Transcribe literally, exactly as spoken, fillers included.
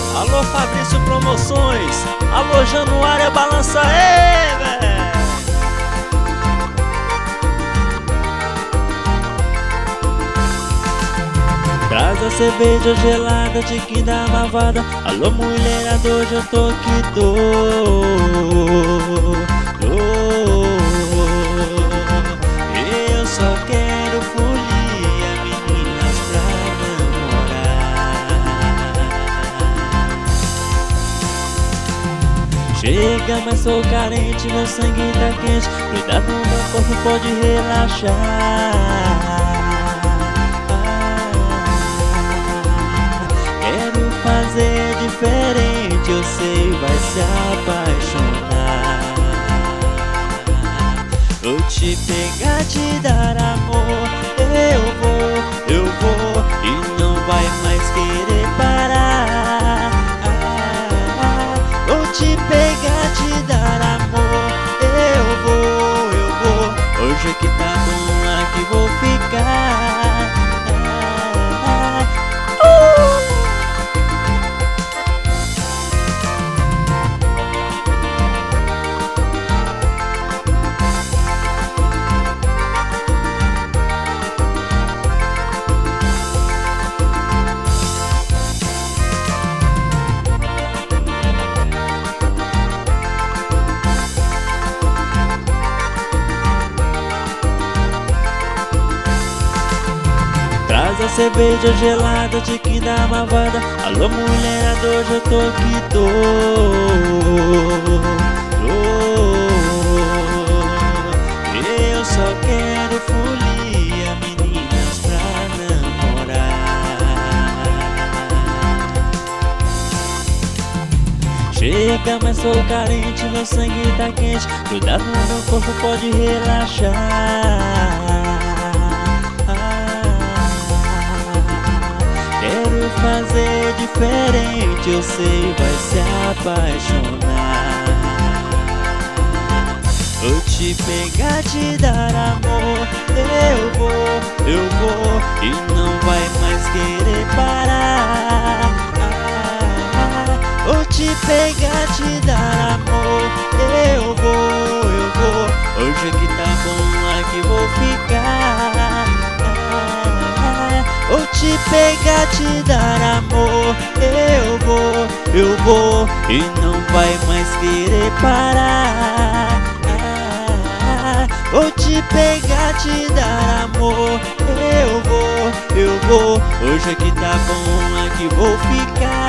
Alô Fabrício Promoções, alô Januária, balança aí, velho. Traz a cerveja gelada de quinta malvada. Alô mulherada, hoje eu tô que tô, tô. Eu só quero folia, meninas pra namorar. Chega, mas sou carente, meu sangue tá quente. Cuidado, meu corpo pode relaxar. Fazer diferente, eu sei, vai se apaixonar. Vou te pegar, te dar amor. Eu vou, eu vou, e não vai mais querer parar. Vou te pegar, te dar amor. Eu vou, eu vou, hoje é que tá bom, aqui vou ficar. Traz a cerveja gelada de quinta malvada. Alô mulherada, hoje eu tô que tô, tô. Eu só quero folia, meninas pra namorar. Chega, mas sou carente, meu sangue tá quente. Cuidado, meu corpo pode relaxar. Fazer diferente, eu sei, vai se apaixonar. Vou te pegar, te dar amor. Eu vou, eu vou, e não vai mais querer parar. Vou te pegar, te dar amor. Eu vou, eu vou, hoje é que tá bom, aqui vou ficar. Vou te pegar, te dar amor. Eu vou, eu vou, e não vai mais querer parar. Vou te pegar, te dar amor. Eu vou, eu vou, hoje é que tá bom, aqui vou ficar.